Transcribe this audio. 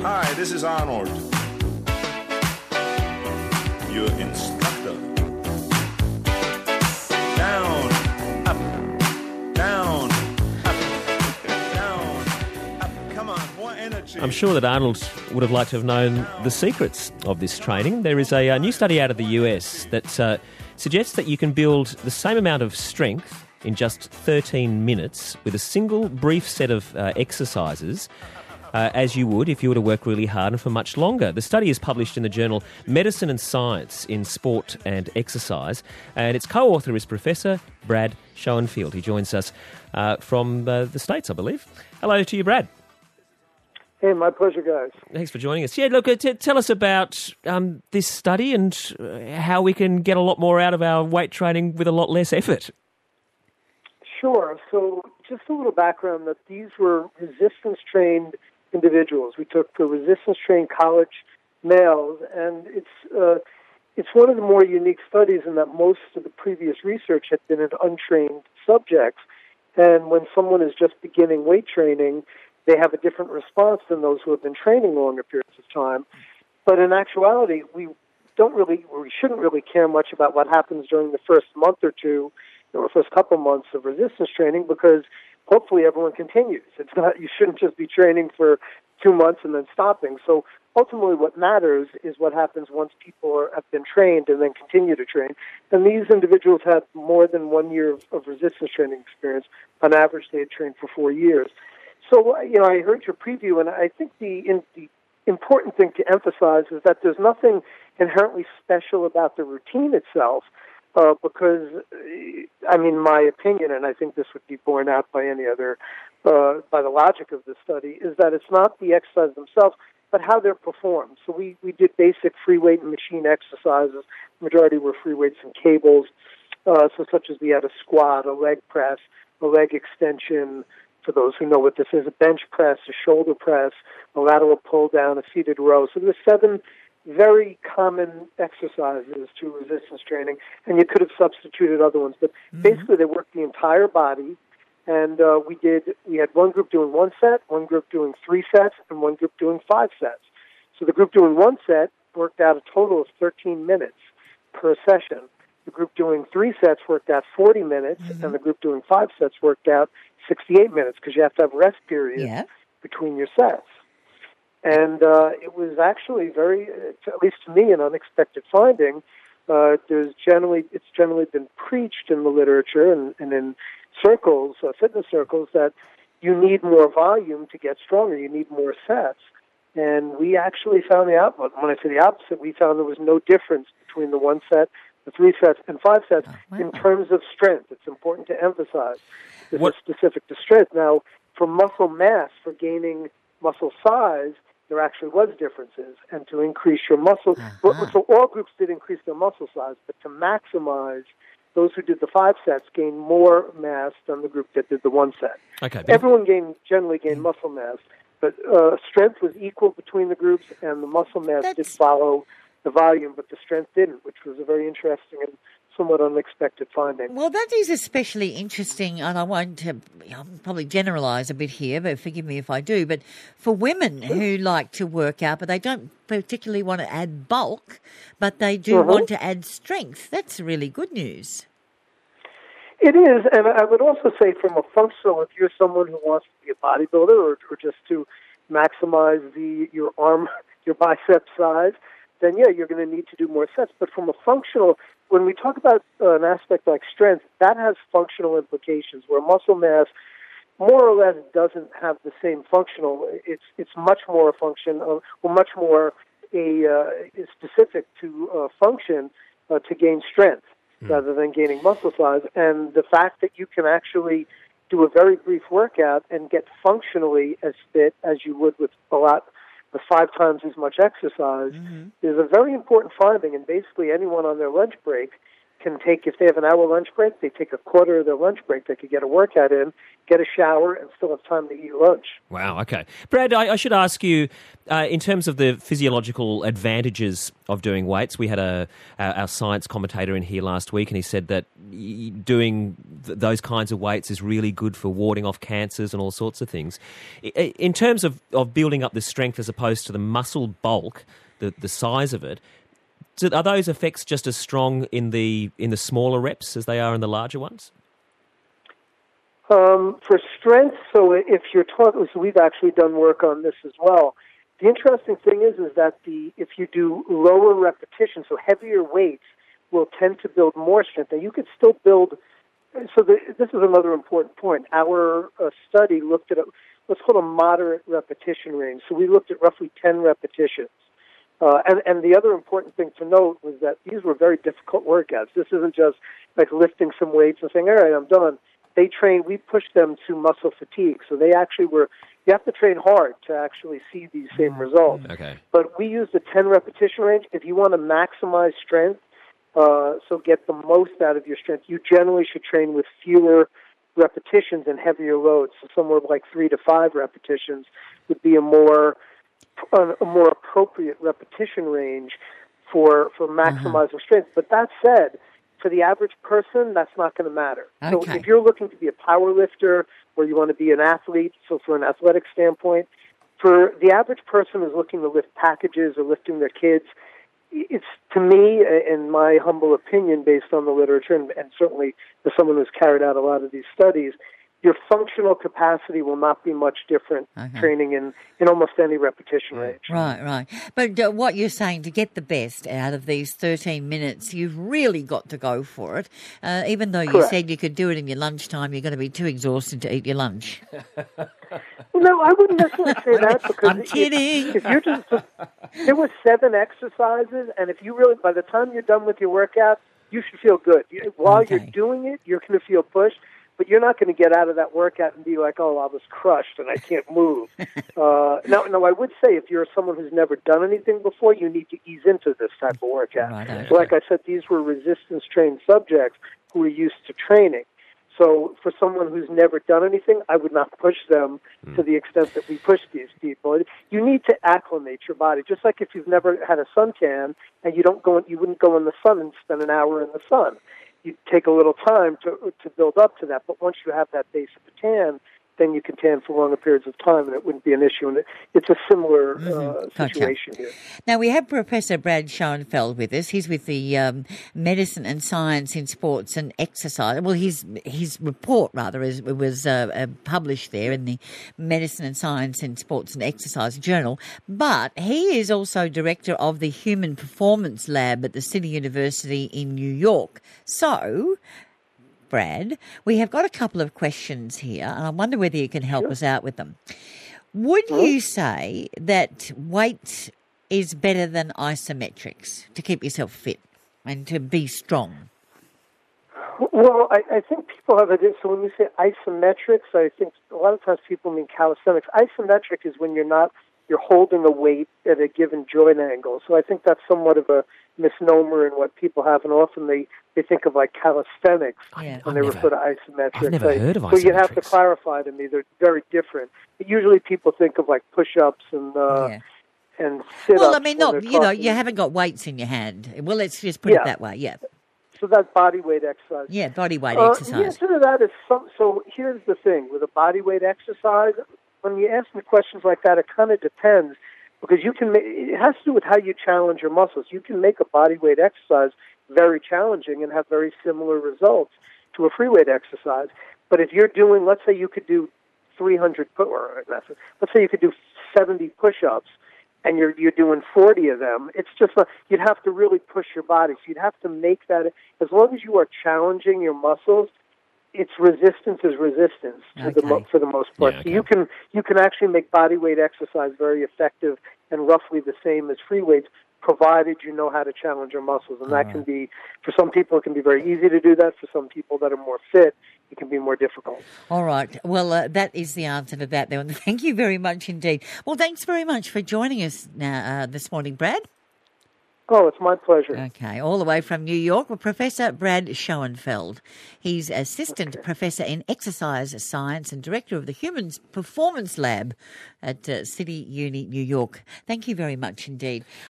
Hi, this is Arnold, your instructor. Down, up, down, up, down, up. Come on, more energy. I'm sure that Arnold would have liked to have known the secrets of this training. There is a new study out of the US that suggests that you can build the same amount of strength in just 13 minutes with a single brief set of exercises as you would if you were to work really hard and for much longer. The study is published in the journal Medicine and Science in Sport and Exercise, and its co-author is Professor Brad Schoenfield. He joins us from the States, I believe. Hello to you, Brad. Hey, my pleasure, guys. Thanks for joining us. Yeah, look, tell us about this study and how we can get a lot more out of our weight training with a lot less effort. Sure. So just a little background that these were resistance-trained individuals. We took the resistance-trained college males, and it's one of the more unique studies in that most of the previous research had been in untrained subjects. And when someone is just beginning weight training, they have a different response than those who have been training longer periods of time. But in actuality, we shouldn't really care much about what happens during the first month or two, or first couple months of resistance training, because hopefully everyone continues. You shouldn't just be training for 2 months and then stopping. So ultimately what matters is what happens once people have been trained and then continue to train. And these individuals had more than 1 year of resistance training experience. On average, they had trained for 4 years. So, I heard your preview, and I think the important thing to emphasize is that there's nothing inherently special about the routine itself, because, my opinion, and I think this would be borne out by any other, by the logic of the study, is that it's not the exercises themselves, but how they're performed. So we did basic free weight and machine exercises. The majority were free weights and cables, such as we had a squat, a leg press, a leg extension. For those who know what this is, a bench press, a shoulder press, a lateral pull down, a seated row. So there were 7 very common exercises to resistance training, and you could have substituted other ones. But basically they worked the entire body, and we had one group doing 1 set, one group doing 3 sets, and one group doing 5 sets. So the group doing 1 set worked out a total of 13 minutes per session. The group doing 3 sets worked out 40 minutes, and the group doing 5 sets worked out 68 minutes, because you have to have rest periods between your sets. And it was actually at least to me, an unexpected finding. It's generally been preached in the literature and in circles, fitness circles, that you need more volume to get stronger. You need more sets. And we actually found the opposite. When I say the opposite, we found there was no difference between the 1 set, the 3 sets, and 5 sets in terms of strength. It's important to emphasize. This is specific to strength. Now, for muscle mass, for gaining muscle size, there actually was differences. And to increase your muscle, so all groups did increase their muscle size, but to maximize, those who did the 5 sets gained more mass than the group that did the 1 set. Okay. Everyone generally gained muscle mass, but strength was equal between the groups, and the muscle mass did follow the volume, but the strength didn't, which was a very interesting and somewhat unexpected finding. Well, that is especially interesting, and I won't probably generalise a bit here, but forgive me if I do, but for women who like to work out, but they don't particularly want to add bulk, but they do want to add strength, that's really good news. It is, and I would also say from a functional, if you're someone who wants to be a bodybuilder or just to maximize your bicep size, then you're going to need to do more sets. But from a functional, when we talk about an aspect like strength, that has functional implications, where muscle mass more or less doesn't have the same functional. It's much more a function of, much more specific to function to gain strength rather than gaining muscle size. And the fact that you can actually do a very brief workout and get functionally as fit as you would with 5 times as much exercise is a very important finding. And basically anyone on their lunch break can take, if they have an hour lunch break, they take a quarter of their lunch break. They could get a workout in, get a shower, and still have time to eat lunch. Wow, okay. Brad, I should ask you, in terms of the physiological advantages of doing weights, we had our science commentator in here last week, and he said that doing those kinds of weights is really good for warding off cancers and all sorts of things. In terms of building up the strength as opposed to the muscle bulk, the size of it, are those effects just as strong in the smaller reps as they are in the larger ones? For strength, so if you're talking, so we've actually done work on this as well. The interesting thing is that if you do lower repetitions, so heavier weights will tend to build more strength. Now you could still build. So this is another important point. Our study looked at what's called a moderate repetition range. So we looked at roughly 10 repetitions. And the other important thing to note was that these were very difficult workouts. This isn't just like lifting some weights and saying, all right, I'm done. We pushed them to muscle fatigue. So they actually you have to train hard to actually see these same results. Okay. But we used the 10 repetition range. If you want to maximize strength, so get the most out of your strength, you generally should train with fewer repetitions and heavier loads. So somewhere like 3 to 5 repetitions would be a more appropriate repetition range for maximizing strength. But that said, for the average person, that's not going to matter. Okay. So if you're looking to be a power lifter or you want to be an athlete, so for an athletic standpoint, for the average person who's looking to lift packages or lifting their kids, it's, to me, in my humble opinion, based on the literature, and certainly as someone who's carried out a lot of these studies, your functional capacity will not be much different training in almost any repetition range. Right. But what you're saying, to get the best out of these 13 minutes, you've really got to go for it. Even though you said you could do it in your lunchtime, you're going to be too exhausted to eat your lunch. No, I wouldn't necessarily say that, because I'm kidding. If you're just, there were 7 exercises, and if you really, by the time you're done with your workout, you should feel good. While you're doing it, you're going to feel pushed. But you're not going to get out of that workout and be like, oh, I was crushed and I can't move. Now, I would say if you're someone who's never done anything before, you need to ease into this type of workout. Right. So like I said, these were resistance-trained subjects who were used to training. So for someone who's never done anything, I would not push them to the extent that we push these people. You need to acclimate your body. Just like if you've never had a suntan and you wouldn't go in the sun and spend an hour in the sun. You take a little time to build up to that, but once you have that base of a tan, then you can tan for longer periods of time, and it wouldn't be an issue. And it's a similar situation here. Now, we have Professor Brad Schoenfeld with us. He's with the Medicine and Science in Sports and Exercise. Well, his report, rather, was published there in the Medicine and Science in Sports and Exercise Journal. But he is also director of the Human Performance Lab at the City University in New York. So, Brad, we have got a couple of questions here, and I wonder whether you can help us out with them. Would you say that weight is better than isometrics to keep yourself fit and to be strong? Well, I think people have a... So when you say isometrics, I think a lot of times people mean calisthenics. Isometric is when you're holding a weight at a given joint angle. So I think that's somewhat of a misnomer in what people have, and often they think of like calisthenics when they refer to isometrics. I've never heard of isometrics. So you have to clarify to me, they're very different. Usually people think of like push-ups and sit-ups. Well, I mean, you haven't got weights in your hand. Well, let's just put it that way, So that's body weight exercise. Yeah, body weight exercise. The answer to that is so here's the thing. With a body weight exercise, when you ask me questions like that, it kind of depends, because it has to do with how you challenge your muscles. You can make a body weight exercise very challenging and have very similar results to a free weight exercise. But if you're doing, let's say you could do let's say you could do 70 push-ups, and you're doing 40 of them, it's just you'd have to really push your body. So you'd have to make that, as long as you are challenging your muscles, it's resistance is resistance for the most part. So you can actually make body weight exercise very effective and roughly the same as free weights, provided you know how to challenge your muscles. And that can be, for some people, it can be very easy to do that. For some people that are more fit, it can be more difficult. All right. Well, that is the answer to that, then. Thank you very much indeed. Well, thanks very much for joining us now this morning, Brad. Oh, it's my pleasure. Okay, all the way from New York, with Professor Brad Schoenfeld. He's Assistant Professor in Exercise Science and Director of the Human Performance Lab at City Uni, New York. Thank you very much indeed.